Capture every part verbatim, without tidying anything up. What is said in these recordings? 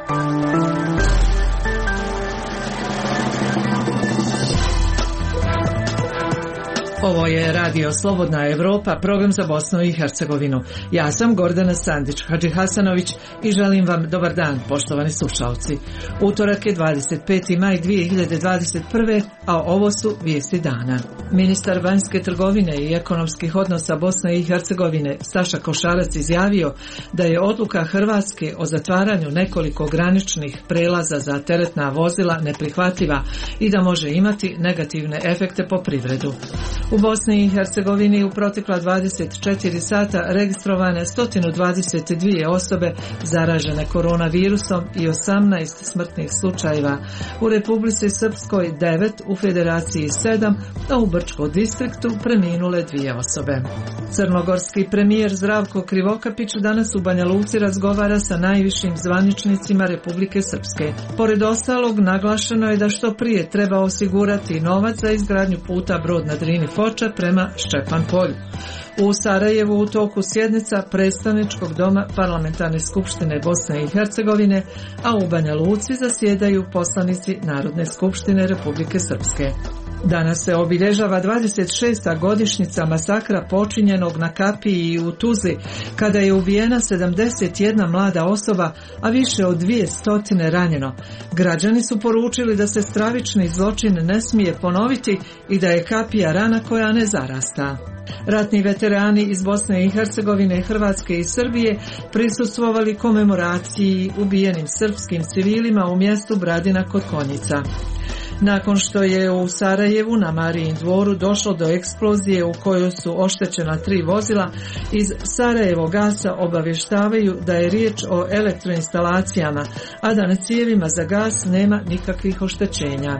Ovo je Radio Slobodna Evropa, program za Bosnu i Hercegovinu. Ja sam Gordana Sandić Hadžihasanović i želim vam dobar dan, poštovani slušalci. Utorak je dvadeset peti maj dvije hiljade dvadeset prve. a ovo su vijesti dana. Ministar vanjske trgovine i ekonomskih odnosa Bosne i Hercegovine Saša Košarac izjavio da je odluka Hrvatske o zatvaranju nekoliko graničnih prelaza za teretna vozila neprihvatljiva i da može imati negativne efekte po privredu. U Bosni i Hercegovini u protekla dvadeset četiri sata registrovane sto dvadeset dvije osobe zaražene koronavirusom i osamnaest smrtnih slučajeva. U Republici Srpskoj devet, u Federaciji sedam, a u Brčkom distriktu preminule dvije osobe. Crnogorski premijer Zdravko Krivokapić danas u Banja Luci razgovara sa najvišim zvaničnicima Republike Srpske. Pored ostalog, naglašeno je da što prije treba osigurati novac za izgradnju puta Brod na Drini Foča prema Ščepan Polju. U Sarajevu u toku sjednica predstavničkog doma Parlamentarne skupštine Bosne i Hercegovine, a u Banja Luci zasjedaju poslanici Narodne skupštine Republike Srpske. Danas se obilježava dvadeset šesta godišnjica masakra počinjenog na Kapiji i u Tuzli, kada je ubijena sedamdeset jedna mlada osoba, a više od dvije stotine ranjeno. Građani su poručili da se stravični zločin ne smije ponoviti i da je Kapija rana koja ne zarasta. Ratni veterani iz Bosne i Hercegovine, Hrvatske i Srbije prisustvovali komemoraciji ubijenim srpskim civilima u mjestu Bradina kod Konjica. Nakon što je u Sarajevu na Marijin dvoru došlo do eksplozije u kojoj su oštećena tri vozila, iz Sarajevo gasa obavještavaju da je riječ o elektroinstalacijama, a da na cijevima za gas nema nikakvih oštećenja.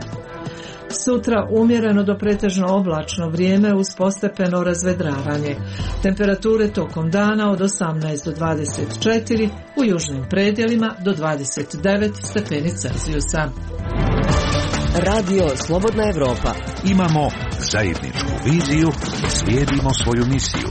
Sutra umjereno do pretežno oblačno vrijeme uz postepeno razvedravanje. Temperature tokom dana od osamnaest do dvadeset četiri, u južnim predjelima do dvadeset devet stepeni Celzijusa. Radio Slobodna Evropa. Imamo zajedničku viziju, slijedimo svoju misiju.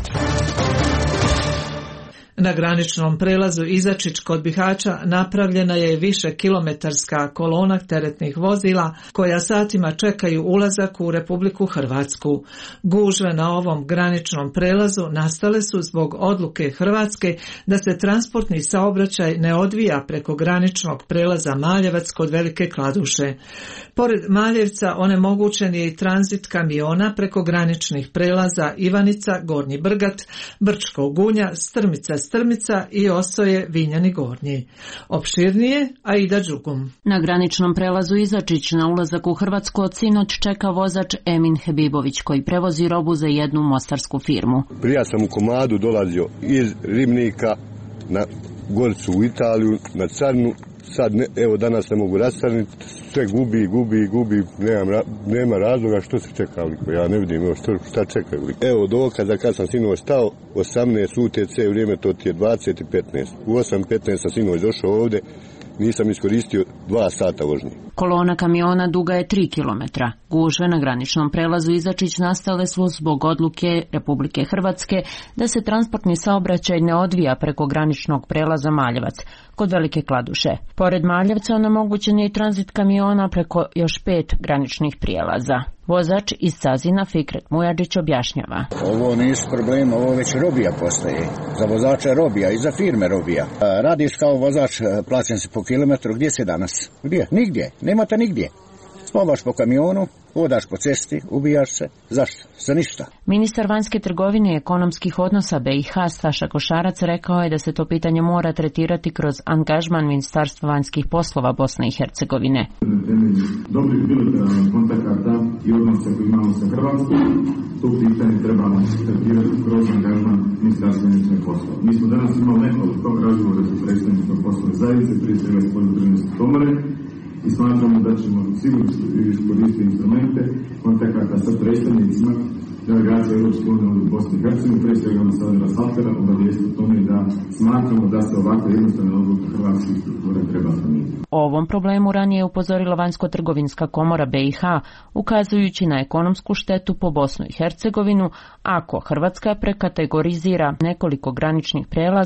Na graničnom prelazu Izačić kod Bihaća napravljena je više kilometarska kolona teretnih vozila koja satima čekaju ulazak u Republiku Hrvatsku. Gužve na ovom graničnom prelazu nastale su zbog odluke Hrvatske da se transportni saobraćaj ne odvija preko graničnog prelaza Maljevac kod Velike Kladuše. Pored Maljevca onemogućen je i tranzit kamiona preko graničnih prelaza Ivanica, Gornji Brgat, Brčko Gunja, Strmica Strmica i Osoje Vinjani Gornji. Opširnije Aida Đugum. Na graničnom prelazu Izačić na ulazak u Hrvatsku od sinoć čeka vozač Emin Hebibović koji prevozi robu za jednu mostarsku firmu. Prija sam u komadu dolazio iz Ribnika na Goricu u Italiju, na Carnu. Sad, ne, evo danas ne mogu rastarniti, sve gubi, gubi, gubi, nema, nema razloga što se čekali, ja ne vidim evo što, šta čekaju. Evo dokaza kad sam sinoć stao, osamnaest U T C vrijeme, to ti je dvadeset petnaest. U osam petnaest sam sinoć došao ovdje, nisam iskoristio dva sata vožnje. Kolona kamiona duga je tri kilometra. Gužve na graničnom prelazu Izačić nastale su zbog odluke Republike Hrvatske da se transportni saobraćaj ne odvija preko graničnog prelaza Maljevac kod Velike Kladuše. Pored Maljevca onemogućen je i tranzit kamiona preko još pet graničnih prijelaza. Vozač iz Sazina Fikret Mujadžić objašnjava. Ovo nisu problema, ovo već robija postaje. Za vozača robija i za firme robija. Radiš kao vozač, plaćen si po kilometru, gdje si danas? Gdje? Nigdje, nemate nigdje. Spobaš po kamionu, hodaš po cesti, ubijaš se. Zašto? Za ništa. Ministar vanjske trgovine i ekonomskih odnosa B i H Saša Košarac rekao je da se to pitanje mora tretirati kroz angažman Ministarstva vanjskih poslova Bosne i Hercegovine. Na temelju dobrih bilateralnih kontakata i odnosa koji imamo sa Hrvatskom, to pitanje trebamo tretirati kroz angažman Ministarstva vanjskih poslova. Mi smo danas imali nekoliko razgovora sa predstavnikom poslovne zajednice, prije svega s poljoprivredne komore, i smatramo da ćemo sigurno iskoristiti instrumente kontakata sa predstavnicima delegacije Europske unije u Bosni i Hercegovini, prije svega ambasadora Saltera, obavijesti o tome da smatramo da se ovakva jednostavna odluka hrvatskih struktura treba promijeniti. O ovom problemu ranije je upozorila Vanjsko-trgovinska komora B i H, ukazujući na ekonomsku štetu po Bosnu i Hercegovinu ako Hrvatska prekategorizira nekoliko graničnih prelaza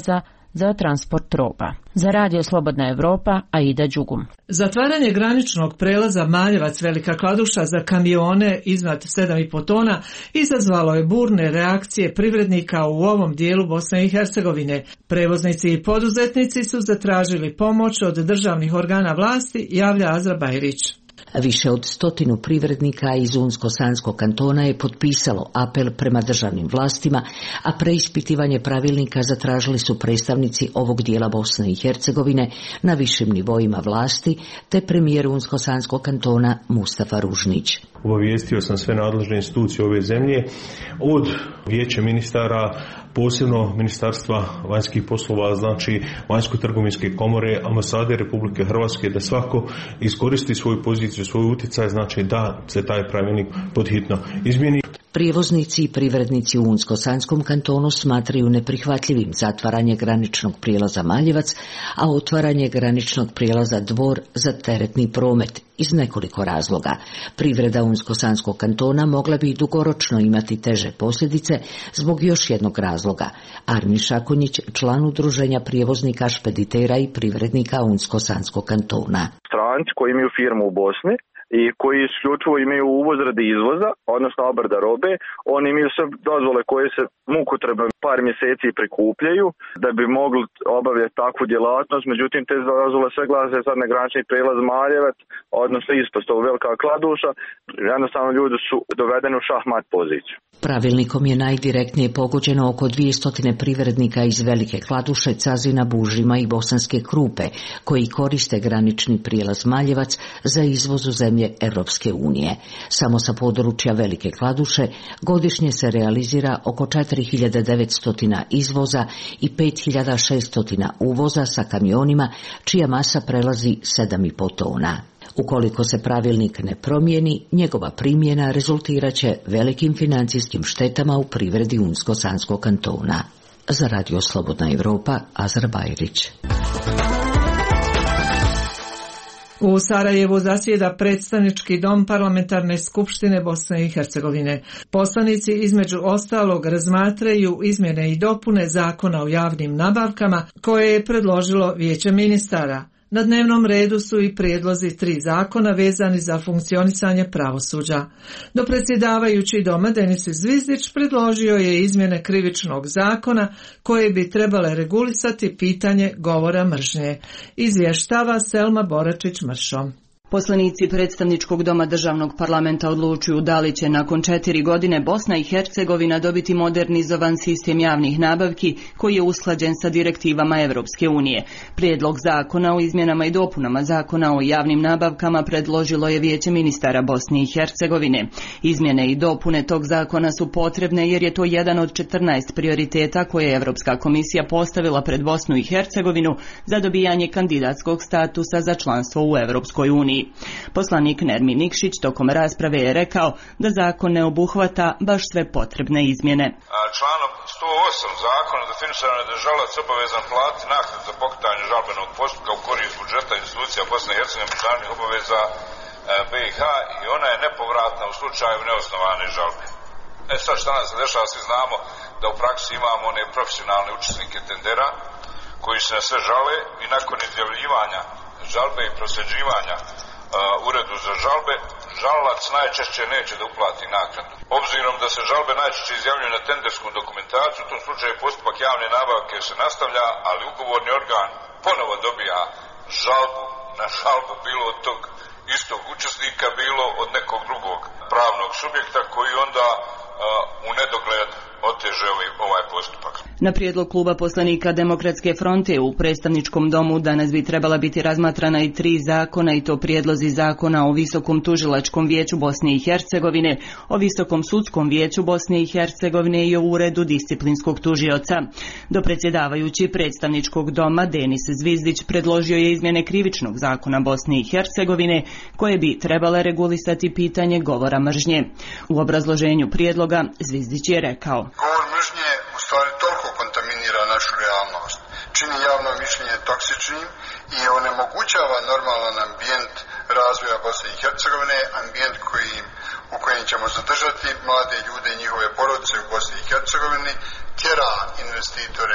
za transport roba. Za Radio Slobodna Evropa, Aida Đugum. Zatvaranje graničnog prelaza Maljevac Velika Kladuša za kamione iznad sedam i po tona izazvalo je burne reakcije privrednika u ovom dijelu Bosne i Hercegovine. Prevoznici i poduzetnici su zatražili pomoć od državnih organa vlasti, javlja Azra Bajrić. Više od stotinu privrednika iz Unsko-Sanskog kantona je potpisalo apel prema državnim vlastima, a preispitivanje pravilnika zatražili su predstavnici ovog dijela Bosne i Hercegovine na višim nivoima vlasti, te premijer Unsko-Sanskog kantona Mustafa Ružnić. Obavijestio sam sve nadležne institucije ove zemlje, od vijeća ministara, posebno Ministarstva vanjskih poslova, znači Vanjsko-trgovinske komore, ambasade Republike Hrvatske, da svako iskoristi svoju poziciju, svoj utjecaj, znači da se taj pravilnik podhitno izmijeni. Prijevoznici i privrednici u Unsko-Sanskom kantonu smatraju neprihvatljivim zatvaranje graničnog prijelaza Maljevac, a otvaranje graničnog prijelaza Dvor za teretni promet iz nekoliko razloga. Privreda Unsko-Sanskog kantona mogla bi dugoročno imati teže posljedice zbog još jednog razloga. Armin Šakonjić, član udruženja prijevoznika, špeditera i privrednika Unsko-Sanskog kantona. Stranci koji imaju firmu u Bosni i koji isključivo imaju uvoz radi izvoza, odnosno obrada robe, oni imaju sve dozvole koje se mukotrpno par mjeseci prikupljaju da bi mogli obavljati takvu djelatnost, međutim te dozvole sve glase sad na granični prijelaz Maljevac, odnosno ispostavu Velika Kladuša, jednostavno ljudi su dovedeni u šahmat poziciju. Pravilnikom je najdirektnije pogođeno oko dvjesto privrednika iz Velike Kladuše, Cazina, Bužima i Bosanske Krupe, koji koriste granični prijelaz Maljevac za izvoz u zemlje Europske unije. Samo sa područja Velike Kladuše godišnje se realizira oko četiri hiljade devetsto izvoza i pet hiljada šesto uvoza sa kamionima, čija masa prelazi sedam i po tona. Ukoliko se pravilnik ne promijeni, njegova primjena rezultirat će velikim financijskim štetama u privredi Unsko-Sanskog kantona. Za Radio Slobodna Evropa, Azra Bajrić. U Sarajevu zasjeda predstavnički dom Parlamentarne skupštine Bosne i Hercegovine. Poslanici između ostalog razmatraju izmjene i dopune Zakona o javnim nabavkama koje je predložilo Vijeće ministara. Na dnevnom redu su i prijedlozi tri zakona vezani za funkcionisanje pravosuđa. Dopredsjedavajući doma Denis Zvizdić predložio je izmjene krivičnog zakona koje bi trebale regulisati pitanje govora mržnje. Izvještava Selma Boračić-Mršo. Poslanici predstavničkog doma državnog parlamenta odlučuju da li će nakon četiri godine Bosna i Hercegovina dobiti modernizovan sistem javnih nabavki koji je usklađen sa direktivama Europske unije. Prijedlog zakona o izmjenama i dopunama zakona o javnim nabavkama predložilo je Vijeće ministara Bosne i Hercegovine. Izmjene i dopune tog zakona su potrebne jer je to jedan od četrnaest prioriteta koje je Europska komisija postavila pred Bosnu i Hercegovinu za dobijanje kandidatskog statusa za članstvo u Europskoj uniji. Poslanik Nermin Nikšić tokom rasprave je rekao da zakon ne obuhvata baš sve potrebne izmjene. Članom sto osam zakona definisano je da je žalac obavezan platiti naknadu za pokretanje žalbenog postupka u korist budžeta institucija Bosne i Hercegovine međunarodnih obaveza B i H i ona je nepovratna u slučaju neosnovane žalbe. E sad šta nam se dešava, svi znamo da u praksi imamo one profesionalne učesnike tendera koji se na sve žale i nakon izjavljivanja žalbe i prosljeđivanja Uh, uredu za žalbe, žalac najčešće neće da uplati naknadu. Obzirom da se žalbe najčešće izjavljuju na tendersku dokumentaciju, u tom slučaju postupak javne nabavke se nastavlja, ali ugovorni organ ponovo dobija žalbu na žalbu, bilo od tog istog učesnika, bilo od nekog drugog pravnog subjekta koji onda uh, u nedogled oteže ovaj postupak. Na prijedlog kluba poslanika Demokratske fronte u predstavničkom domu danas bi trebala biti razmatrana i tri zakona, i to prijedlozi zakona o Visokom tužilačkom vijeću Bosne i Hercegovine, o Visokom sudskom vijeću Bosne i Hercegovine i o uredu disciplinskog tužioca. Dopredsjedavajući predstavničkog doma Denis Zvizdić predložio je izmjene krivičnog zakona Bosne i Hercegovine koje bi trebale regulisati pitanje govora mržnje. U obrazloženju prijedloga Zvizdić je rekao: Govor mržnje u stvari toliko kontaminira našu realnost, čini javno mišljenje toksičnim i onemogućava normalan ambijent razvoja Bosne i Hercegovine, ambijent kojim, u kojem ćemo zadržati mlade ljude i njihove porodice u Bosni i Hercegovini, tjera investitore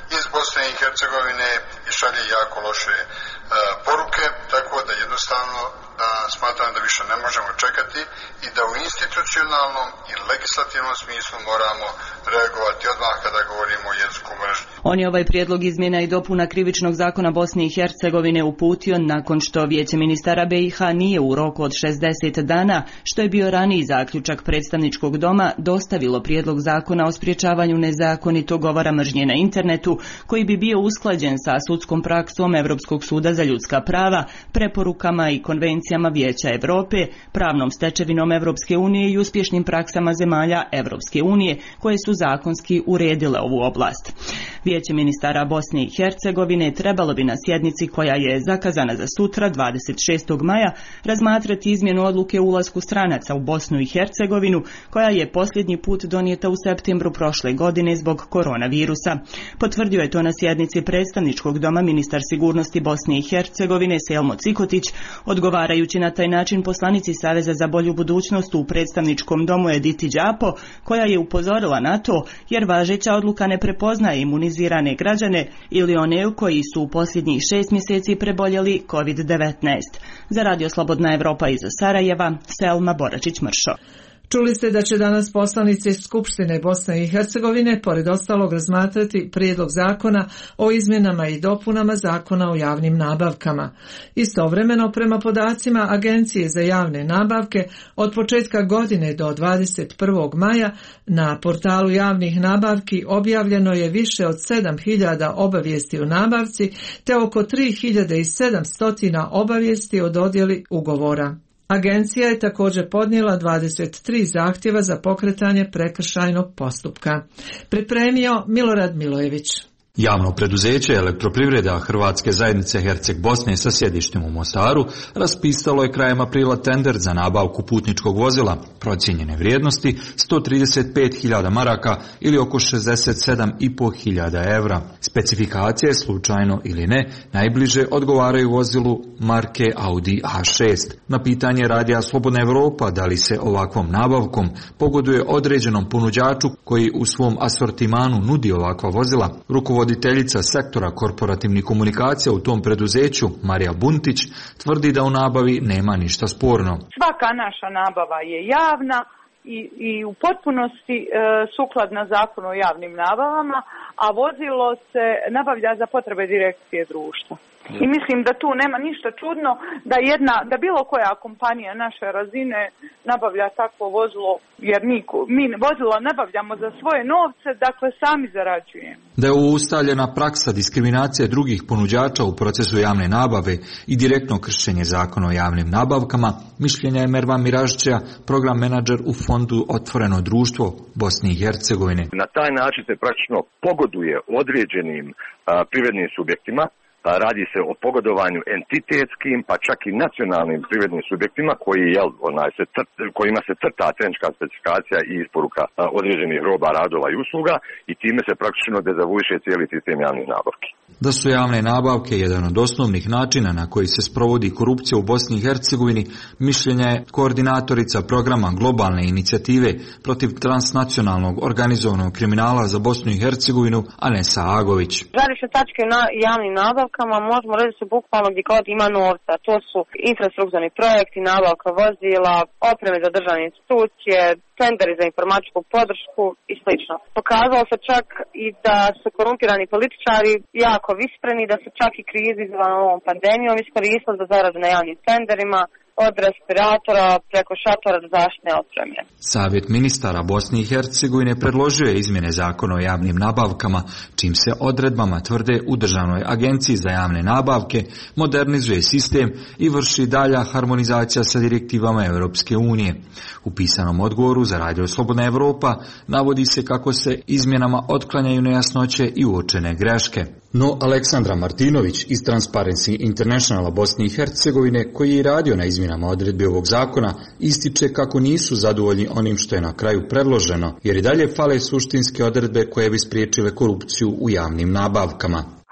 iz Bosne i Hercegovine i šalje jako loše e, poruke, tako da jednostavno da smatram da više ne možemo čekati i da u institucionalnom i legislativnom smislu moramo reagovati odmah kada govorimo o jeziku mržnje. On je ovaj prijedlog izmjena i dopuna Krivičnog zakona Bosne i Hercegovine uputio nakon što Vijeće ministara B i H nije u roku od šezdeset dana, što je bio raniji zaključak predstavničkog doma, dostavilo prijedlog zakona o sprječavanju nezakonitog govora mržnje na internetu, koji bi bio usklađen sa sudskom praksom Europskog suda za ljudska prava, preporukama i konvencijama Vijeća Europe, pravnom stečevinom Europske unije i uspješnim praksama zemalja Europske unije, koje su zakonski uredile ovu oblast. Vijeće ministara Bosne i Hercegovine trebalo bi na sjednici koja je zakazana za sutra, dvadeset šestog maja, razmatrati izmjenu odluke o ulasku stranaca u Bosnu i Hercegovinu, koja je posljednji put donijeta u septembru prošle godine zbog koronavirusa. Potvrdio je to na sjednici predstavničkog doma ministar sigurnosti Bosne i Hercegovine Selmo Cikotić, odgovarajući na taj način poslanici Saveza za bolju budućnost u predstavničkom domu Editi Đapo, koja je upozorila na to jer važeća odluka ne prepoznaje imunizirane građane ili one koji su u posljednjih šest mjeseci preboljeli kovid devetnaest. Za Radio Slobodna Evropa iz Sarajeva, Selma Boračić-Mršo. Čuli ste da će danas poslanici Skupštine Bosne i Hercegovine pored ostalog razmatrati prijedlog zakona o izmjenama i dopunama zakona o javnim nabavkama. Istovremeno, prema podacima Agencije za javne nabavke, od početka godine do dvadeset prvog maja na portalu javnih nabavki objavljeno je više od sedam hiljada obavijesti o nabavci te oko tri hiljade sedamsto obavijesti o dodjeli ugovora. Agencija je također podnijela dvadeset tri zahtjeva za pokretanje prekršajnog postupka. Pripremio Milorad Milojević. Javno preduzeće Elektroprivreda Hrvatske zajednice Herceg Bosne sa sjedištem u Mostaru raspisalo je krajem aprila tender za nabavku putničkog vozila procijenjene vrijednosti sto trideset pet hiljada maraka ili oko šezdeset sedam i po hiljada evra. Specifikacije, slučajno ili ne, najbliže odgovaraju vozilu marke Audi A šest. Na pitanje Radija Slobodna Evropa da li se ovakvom nabavkom pogoduje određenom ponuđaču koji u svom asortimanu nudi ovakva vozila, rukovoditeljica sektora korporativnih komunikacija u tom preduzeću, Marija Buntić, tvrdi da u nabavi nema ništa sporno. Svaka naša nabava je javna i, i u potpunosti e, sukladna zakonu o javnim nabavama, a vozilo se nabavlja za potrebe direkcije društva. I mislim da tu nema ništa čudno da jedna, da bilo koja kompanija naše razine nabavlja takvo vozilo, jer mi, mi vozilo nabavljamo za svoje novce, dakle sami zarađujemo. Da je ovo ustaljena praksa diskriminacije drugih ponuđača u procesu javne nabave i direktno kršenje zakona o javnim nabavkama, mišljenja je Mervan Miražića, program menadžer u fondu Otvoreno društvo Bosne i Hercegovine. Na taj način se praktično pogoduje određenim a, privrednim subjektima. Radi se o pogodovanju entitetskim, pa čak i nacionalnim privrednim subjektima koji, jel, onaj, se trt, kojima se crta tehnička specifikacija i isporuka određenih roba, radova i usluga i time se praktično dezavuiše cijeli sistem javnih nabavki. Da su javne nabavke jedan od osnovnih načina na koji se sprovodi korupcija u Bosni i Hercegovini, mišljenja je koordinatorica programa globalne inicijative protiv transnacionalnog organizovanog kriminala za Bosnu i Hercegovinu, Anesa Agović. Žarišne tačke na javnim nabavkama možemo reći su bukvalno gdje god ima novca. To su infrastrukturni projekti, nabavka vozila, opreme za državne institucije, tenderi za informatičku podršku i slično. Pokazalo se čak i da su korumpirani političari jako vispreni, da su čak i krizi izazvane ovom pandemijom iskoristili za zaradu na javnim tenderima, od respiratora preko šatora do zaštitne opreme. Savjet ministara Bosne i Hercegovine predložio je izmjene zakona o javnim nabavkama, čim se odredbama tvrde u Državnoj agenciji za javne nabavke modernizuje sistem i vrši dalja harmonizacija sa direktivama Europske unije. U pisanom odgovoru za Radio Slobodna Evropa navodi se kako se izmjenama otklanjaju nejasnoće i uočene greške. No Aleksandra Martinović iz Transparency Internationala Bosne i Hercegovine, koji je radio na izmjenama odredbi ovog zakona, ističe kako nisu zadovoljni onim što je na kraju predloženo, jer i dalje fale suštinske odredbe koje bi spriječile korupciju u javnim nabavkama.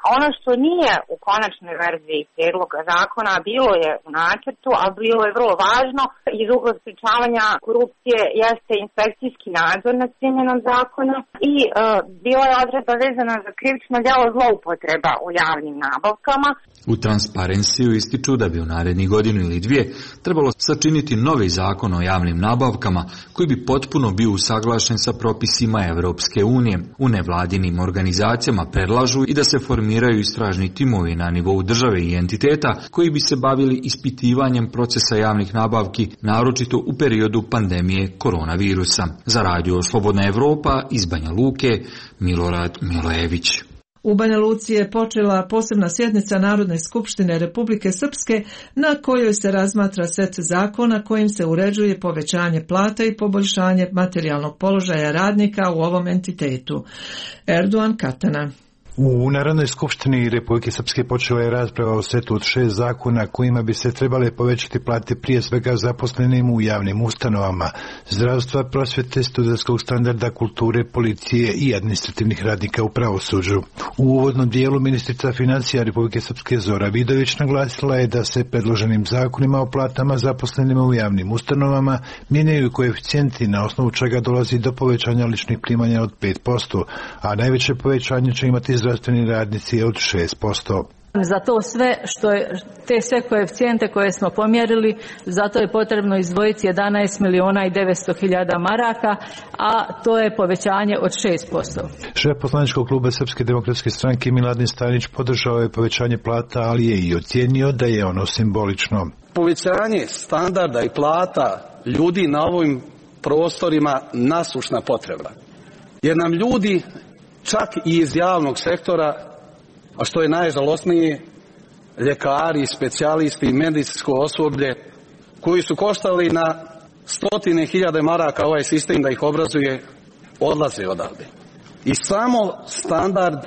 Ono što nije u konačnoj verziji prijedloga zakona, bilo je u nacrtu, a bilo je vrlo važno iz ugla sprečavanja korupcije, jeste inspekcijski nadzor nad primjenom zakona i e, bila je odredba vezana za krivično djelo zloupotreba u javnim nabavkama. U Transparenciju ističu da bi u narednih godinu ili dvije trebalo sačiniti novi zakon o javnim nabavkama koji bi potpuno bio usaglašen sa propisima Evropske unije. U nevladinim organizacijama predlažu i da se formiraju istražni timovi na nivou države i entiteta koji bi se bavili ispitivanjem procesa javnih nabavki, naročito u periodu pandemije koronavirusa. Za radio Slobodna Evropa iz Banja Luke, Milorad Milojević. U Banja Luci je počela posebna sjednica Narodne skupštine Republike Srpske na kojoj se razmatra set zakona kojim se uređuje povećanje plata i poboljšanje materijalnog položaja radnika u ovom entitetu. Erdogan Katana. U Narodnoj skupštini Republike Srpske počela je rasprava o setu od šest zakona kojima bi se trebale povećati plate prije svega zaposlenim u javnim ustanovama, zdravstva, prosvjete, studentskog standarda, kulture, policije i administrativnih radnika u pravosuđu. U uvodnom dijelu ministrica financija Republike Srpske Zora Vidović naglasila je da se predloženim zakonima o platama zaposlenima u javnim ustanovama mijenjaju koeficijenti na osnovu čega dolazi do povećanja ličnih primanja od pet posto, a najveće povećanje će imati zdravstveni radnici od šest posto. Za to sve što je, te sve koeficijente koje smo pomjerili, zato je potrebno izdvojiti jedanaest milijuna i devetsto hiljada maraka, a to je povećanje od šest posto. Šef poslaničkog kluba Srpske demokratske stranke Miladin Stanić podržao je povećanje plata, ali je i ocijenio da je ono simbolično. Povećanje standarda i plata ljudi na ovim prostorima nasušna potreba. Jer nam ljudi čak i iz javnog sektora, a što je najžalosnije, ljekari, specijalisti i medicinsko osoblje koji su koštali na stotine hiljade maraka ovaj sistem da ih obrazuje, odlaze odavde. I samo standard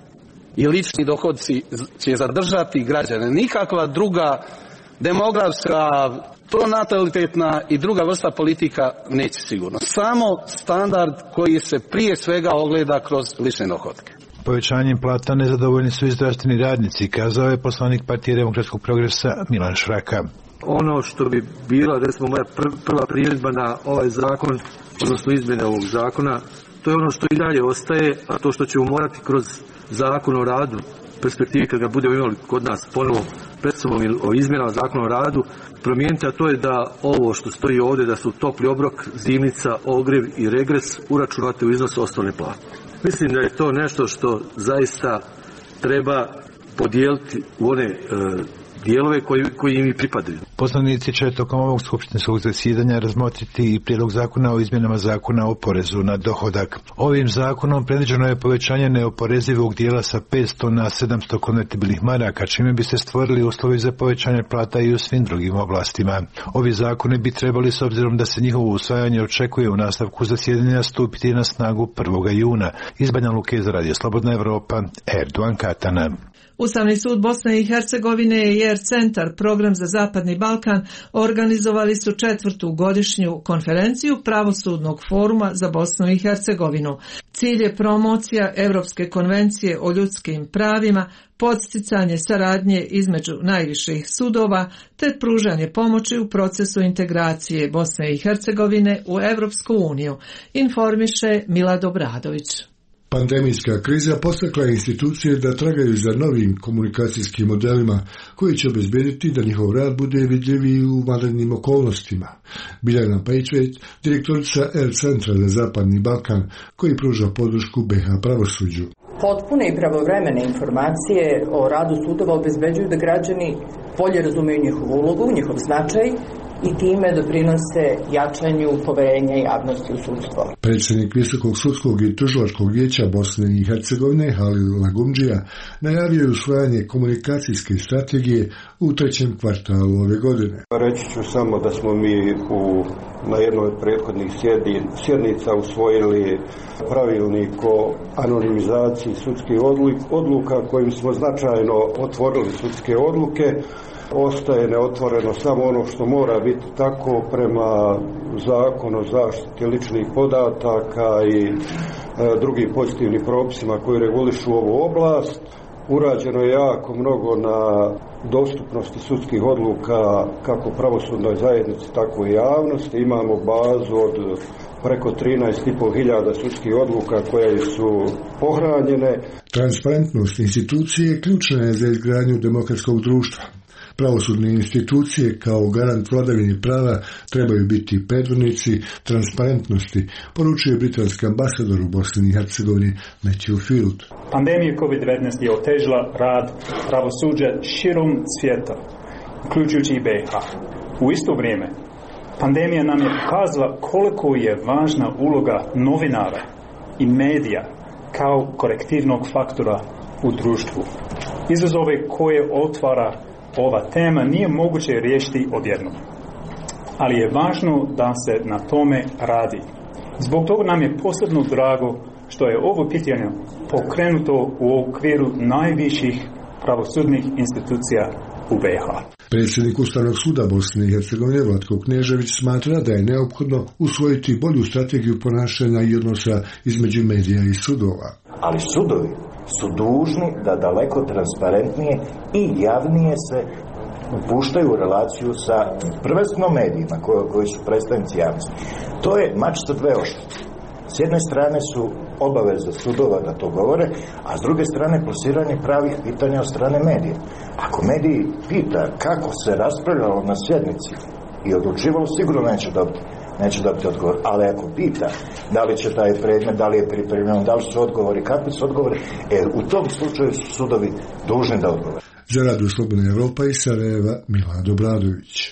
i lični dohodci će zadržati građane. Nikakva druga demografska, pronatalitetna i druga vrsta politika neće sigurno. Samo standard koji se prije svega ogleda kroz lične dohotke. Povećanjem plata nezadovoljni su i zdravstveni radnici, kazao je poslanik Partije demokratskog progresa Milan Šraka. Ono što bi bila, recimo, moja prva primjedba na ovaj zakon, odnosno izmjene ovog zakona, to je ono što i dalje ostaje, a to što ćemo morati kroz zakon o radu, perspektivi kad ga budemo imali kod nas ponovo pred sobom o izmjenama zakona o radu, promijeniti, a to je da ovo što stoji ovdje, da su topli obrok, zimnica, ogrev i regres uračunate u iznosu osnovne plate. Mislim da je to nešto što zaista treba podijeliti u one e, dijelove koji, koji im i pripadaju. Poslanici će tokom ovog skupštinskog zasjedanja razmotriti i prijedlog zakona o izmjenama zakona o porezu na dohodak. Ovim zakonom predviđeno je povećanje neoporezivog dijela sa petsto na sedamsto konvertibilnih maraka, čime bi se stvorili uslovi za povećanje plata i u svim drugim oblastima. Ovi zakoni bi trebali, s obzirom da se njihovo usvajanje očekuje u nastavku zasjedanja, stupiti na snagu prvog juna. Iz Banja Luke za radio Slobodna Evropa, Erdogan Katana. Ustavni sud Bosne i Hercegovine i er Centar, program za Zapadni Balkan, organizovali su četvrtu godišnju konferenciju Pravosudnog foruma za Bosnu i Hercegovinu. Cilj je promocija Europske konvencije o ljudskim pravima, podsticanje saradnje između najviših sudova te pružanje pomoći u procesu integracije Bosne i Hercegovine u Europsku uniju, informiše Milad Obradović. Pandemijska kriza podstakla je institucije da tragaju za novim komunikacijskim modelima koji će obezbediti da njihov rad bude vidljiviji u vanrednim okolnostima. Biljana Pejčveć, direktorica er Centra za Zapadni Balkan, koji pruža podršku be ha pravosuđu. Potpune i pravovremene informacije o radu sudova obezbeđuju da građani bolje razumeju njihovu ulogu, njihov značaj i time doprinose jačanju poverenja javnosti u sudstvo. Predsjednik Visokog sudskog i tužilačkog vijeća Bosne i Hercegovine Halil Lagumdžija najavio je usvajanje komunikacijske strategije u trećem kvartalu ove godine. Reći ću samo da smo mi u, na jednoj od prethodnih sjednica usvojili pravilnik o anonimizaciji sudskih odluka kojim smo značajno otvorili sudske odluke. Ostaje neotvoreno samo ono što mora biti tako prema zakonu o zaštiti ličnih podataka i e, drugim pozitivnim propisima koji regulišu ovu oblast. Urađeno je jako mnogo na dostupnosti sudskih odluka kako pravosudnoj zajednici, tako i javnosti. Imamo bazu od preko trinaest i po hiljada sudskih odluka koje su pohranjene. Transparentnost institucije ključna je za izgradnju demokratskog društva. Pravosudne institucije kao garant vladavine prava trebaju biti predvodnici transparentnosti, poručuje britanski ambasador u Bosni i Hercegovini Matthew Field. Pandemija kovid devetnaest je otežila rad pravosuđa širom svijeta, uključujući i B i H. U isto vrijeme, pandemija nam je pokazala koliko je važna uloga novinara i medija kao korektivnog faktora u društvu. Izazove koje otvara ova tema nije moguće riješiti odjednom, ali je važno da se na tome radi. Zbog toga nam je posebno drago što je ovo pitanje pokrenuto u okviru najviših pravosudnih institucija u B i H. Predsjednik Ustavnog suda Bosne i Hercegovine Vlatko Knežević smatra da je neophodno usvojiti bolju strategiju ponašanja i odnosa između medija i sudova. Ali sudovi su dužni da daleko transparentnije i javnije se upuštaju u relaciju sa prvenstveno medijima koji, koji su predstavnici javnosti. To je mač sa dve oštrice. S jedne strane su obaveze sudova da to govore, a s druge strane plasiranje pravih pitanja od strane medija. Ako mediji pita kako se raspravljalo na sjednici i odlučivalo, sigurno neće dobiti. neće dobiti odgovor, ali ako pita da li će taj predmet, da li je pripremljen, da li su odgovori, kakvi su odgovori, e, u tom slučaju su sudovi dužni da odgovore. Za Radio Slobodna Evropa iz Sarajeva, Milan Obradović.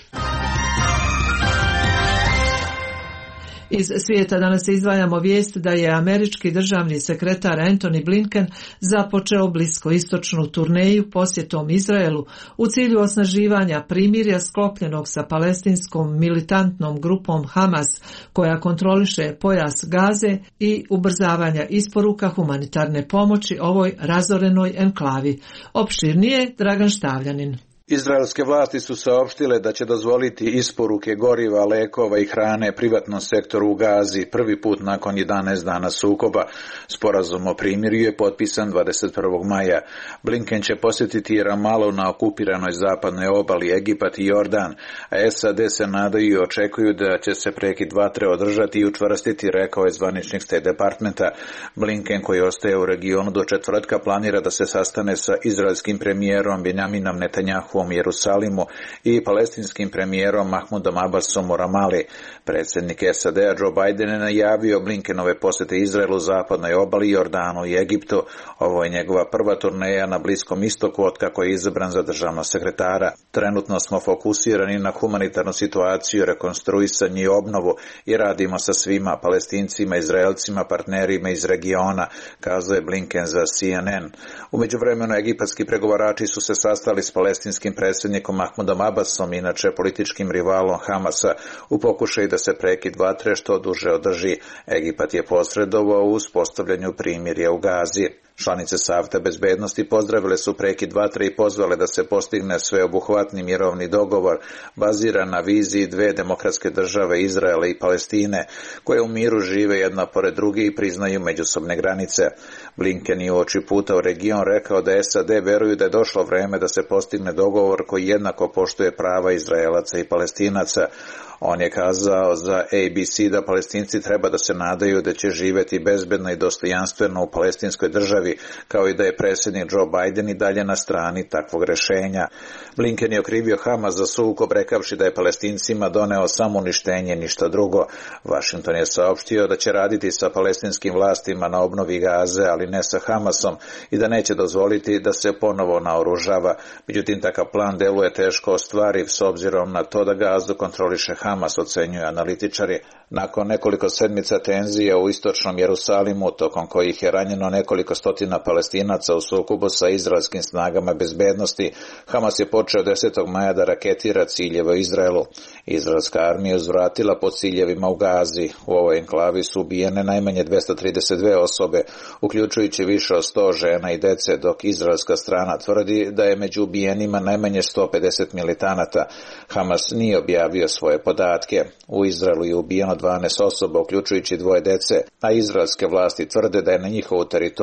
Iz svijeta danas izdvajamo vijest da je američki državni sekretar Antony Blinken započeo bliskoistočnu turneju posjetom Izraelu u cilju osnaživanja primirja sklopljenog sa palestinskom militantnom grupom Hamas koja kontroliše pojas Gaze i ubrzavanja isporuka humanitarne pomoći ovoj razorenoj enklavi. Opširnije Dragan Štavljanin. Izraelske vlasti su saopštile da će dozvoliti isporuke goriva, lekova i hrane privatnom sektoru u Gazi prvi put nakon jedanaest dana sukoba. Sporazum o primirju je potpisan dvadeset prvog maja. Blinken će posjetiti Ramalu na okupiranoj zapadnoj obali, Egipat i Jordan, a S A D se nadaju i očekuju da će se prekid vatre održati i učvrstiti, rekao je zvaničnik State Departmenta. Blinken, koji ostaje u regionu do četvrtka, planira da se sastane sa izraelskim premijerom Benjaminom Netanjahu u Jerusalimu i palestinskim premijerom Mahmudom Abbasom u Ramali. Predsjednik S A D-a Joe Biden je najavio Blinkenove posjete Izraelu, zapadnoj obali, Jordanu i Egiptu. Ovo je njegova prva turneja na Bliskom istoku otkako je izabran za državnog sekretara. Trenutno smo fokusirani na humanitarnu situaciju, rekonstruisanje i obnovu i radimo sa svima, Palestincima, Izraelcima, partnerima iz regiona, kazao je Blinken za C N N. U međuvremenu egipatski pregovarači su se sastali s palestinskim predsjednikom Mahmudom Abbasom, inače političkim rivalom Hamasa, u pokušaju da se prekid vatre što duže održi. Egipat je posredovao u uspostavljanju primirja u Gazi. Članice Saveta bezbednosti pozdravile su prekid vatre i pozvale da se postigne sveobuhvatni mirovni dogovor baziran na viziji dve demokratske države, Izraela i Palestine, koje u miru žive jedna pored druge i priznaju međusobne granice. Blinken je uoči puta u region rekao da S A D veruju da je došlo vreme da se postigne dogovor koji jednako poštuje prava Izraelaca i Palestinaca. On je kazao za A B C da Palestinci treba da se nadaju da će živjeti bezbedno i dostojanstveno u palestinskoj državi, kao i da je predsjednik Joe Biden i dalje na strani takvog rješenja. Blinken je okrivio Hamas za sukob, rekavši da je Palestincima doneo samo uništenje, ništa drugo. Washington je saopštio da će raditi sa palestinskim vlastima na obnovi Gaze, ali ne sa Hamasom, i da neće dozvoliti da se ponovo naoružava. Međutim, takav plan deluje teško ostvariv s obzirom na to da Gazu kontroliše Hamas, ocenjuju analitičari. Nakon nekoliko sedmica tenzija u istočnom Jerusalimu, tokom kojih je ranjeno nekoliko stotina Palestinaca u sukobu sa izraelskim snagama bezbednosti, Hamas je počeo desetog maja da raketira ciljeve u Izraelu. Izraelska armija je uzvratila po ciljevima u Gazi. U ovoj enklavi su ubijene najmanje dvesta trideset dve osobe, uključujući više od sto žena i dece, dok izraelska strana tvrdi da je među ubijenima najmanje sto pedeset militanata. Hamas nije objavio svoje podatke. U Izraelu je ubijeno dvanaest osoba, uključujući dvoje dece, a izraelske vlasti tvrde da je na njihovu teritoriju ispunjeno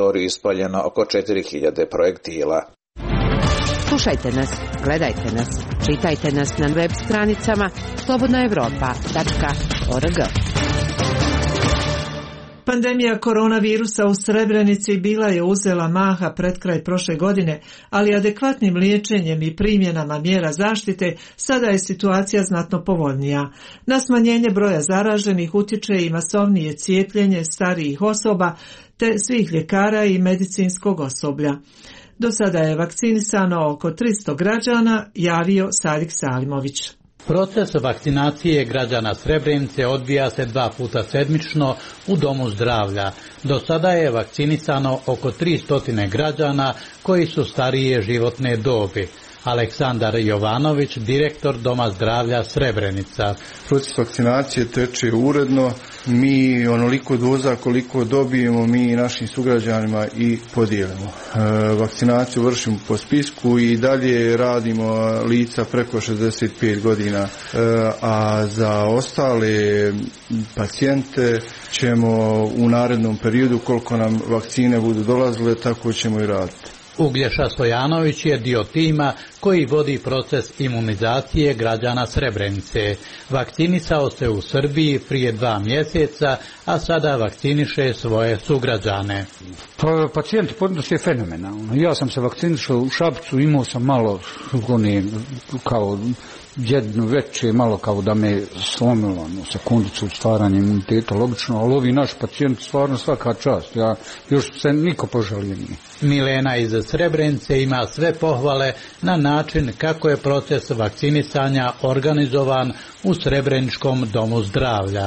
ispaljeno oko četiri hiljade projektila. Slušajte nas, gledajte nas, čitajte nas na web stranicama slobodna evropa tačka org. Pandemija koronavirusa u Srebrenici bila je uzela maha pred kraj prošle godine, ali adekvatnim liječenjem i primjenama mjera zaštite sada je situacija znatno povoljnija. Na smanjenje broja zaraženih utječe i masovnije cijepljenje starijih osoba te svih ljekara i medicinskog osoblja. Do sada je vakcinisano oko tristo građana, javio Sadik Salimović. Proces vakcinacije građana Srebrenice odvija se dva puta sedmično u Domu zdravlja. Do sada je vakcinisano oko tristo građana koji su starije životne dobi. Aleksandar Jovanović, direktor Doma zdravlja Srebrenica. Proces vakcinacije teče uredno. Mi onoliko doza koliko dobijemo mi našim sugrađanima i podijelimo. E, vakcinaciju vršimo po spisku i dalje radimo lica preko šezdeset pet godina, e, a za ostale pacijente ćemo u narednom periodu koliko nam vakcine budu dolazile, tako ćemo i raditi. Uglješa Stojanović je dio tima koji vodi proces imunizacije građana Srebrenice. Vakcinisao se u Srbiji prije dva mjeseca, a sada vakciniše svoje sugrađane. Pa, pacijent podnos je fenomenalno. Ja sam se vakcinisao u Šapcu, imao sam malo oni, kao jednu veće, malo kao da me slomilo no, sekundicu stvaranja imuniteta, logično, ali ovi naš pacijent stvarno svaka čast. Ja, još se niko požalio nije. Milena iz Srebrenice ima sve pohvale na način kako je proces vakcinisanja organizovan u Srebreničkom domu zdravlja.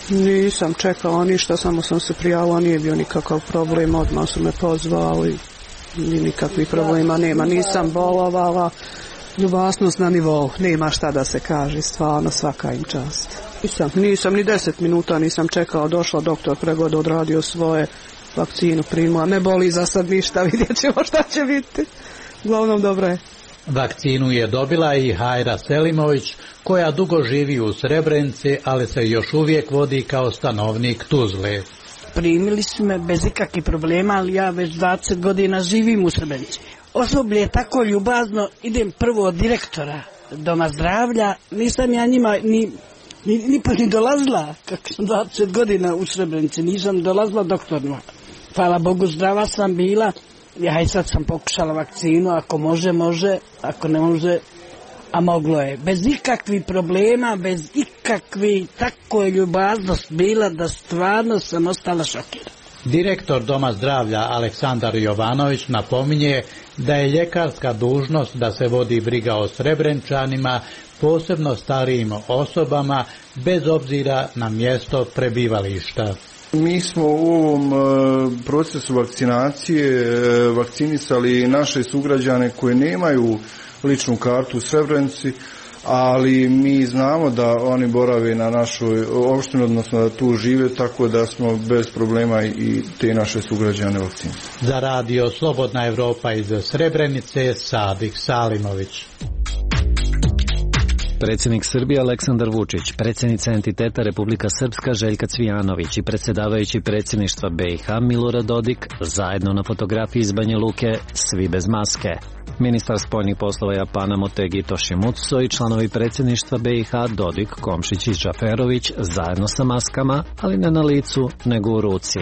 Nisam čekala ništa, samo sam se prijavila, nije bio nikakav problem, odmah su me pozvali, nikakvih problema nema, nisam bolovala, ljubaznost na nivou, nema šta da se kaže, stvarno svaka im čast. Nisam, nisam ni deset minuta nisam čekala, došla doktor pregod, odradio svoje, vakcinu primila, ne boli za sad ništa, vidjet ćemo šta će biti. Uglavnom dobro je. Vakcinu je dobila i Hajra Selimović, koja dugo živi u Srebrenici, ali se još uvijek vodi kao stanovnik Tuzle. Primili su me bez ikakvih problema, ali ja već dvadeset godina živim u Srebrenici. Osoblje je tako ljubazno, idem prvo od direktora Doma zdravlja, nisam ja njima ni, ni, ni pa ni dolazila, kako sam dvadeset godina u Srebrenici, nisam dolazila doktorima. Hvala Bogu, zdrava sam bila, ja i sad sam pokušala vakcinu, ako može, može, ako ne može, a moglo je. Bez ikakvih problema, bez ikakvih, tako je ljubaznost bila da stvarno sam ostala šokirana. Direktor Doma zdravlja Aleksandar Jovanović napominje da je ljekarska dužnost da se vodi briga o Srebrenčanima, posebno starijim osobama, bez obzira na mjesto prebivališta. Mi smo u ovom procesu vakcinacije vakcinisali naše sugrađane koje nemaju ličnu kartu u Srebrenici, ali mi znamo da oni borave na našoj opštini, odnosno da tu žive, tako da smo bez problema i te naše sugrađane vakcinisali. Za radio Slobodna Evropa iz Srebrenice, Sadik Salimović. Predsjednik Srbije Aleksandar Vučić, predsjednica entiteta Republika Srpska Željka Cvijanović i predsjedavajući predsjedništva B i H Milorad Dodik zajedno na fotografiji iz Banja Luke, svi bez maske. Ministar spoljnih poslova Japana Motegi Toshimitsu i članovi predsjedništva B i H Dodik, Komšić i Džaferović zajedno sa maskama, ali ne na licu nego u ruci.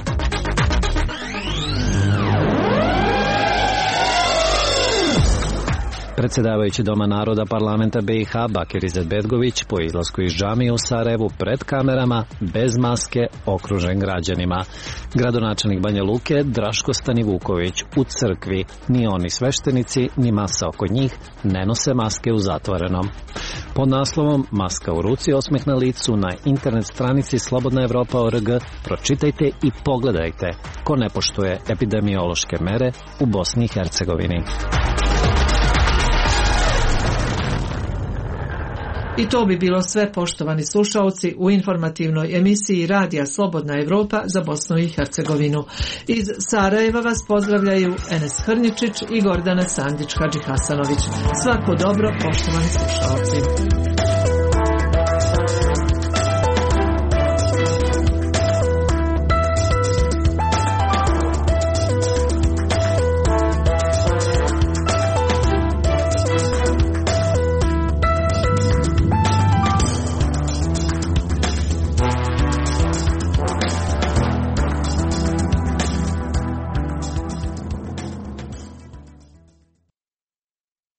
Predsjedavajući Doma naroda parlamenta B i H Bakir Izetbegović po izlasku iz džamije u Sarajevu pred kamerama, bez maske, okružen građanima. Gradonačelnik Banja Luke Draško Stanivuković u crkvi, ni oni sveštenici, ni masa oko njih ne nose maske u zatvorenom. Pod naslovom Maska u ruci, osmeh na licu na internet stranici slobodna evropa tačka org pročitajte i pogledajte ko ne poštuje epidemiološke mere u Bosni i Hercegovini. I to bi bilo sve, poštovani slušalci, u informativnoj emisiji Radija Slobodna Evropa za Bosnu i Hercegovinu. Iz Sarajeva vas pozdravljaju Enes Hrničić i Gordana Sandić Hadžihasanović. Svako dobro, poštovani slušalci.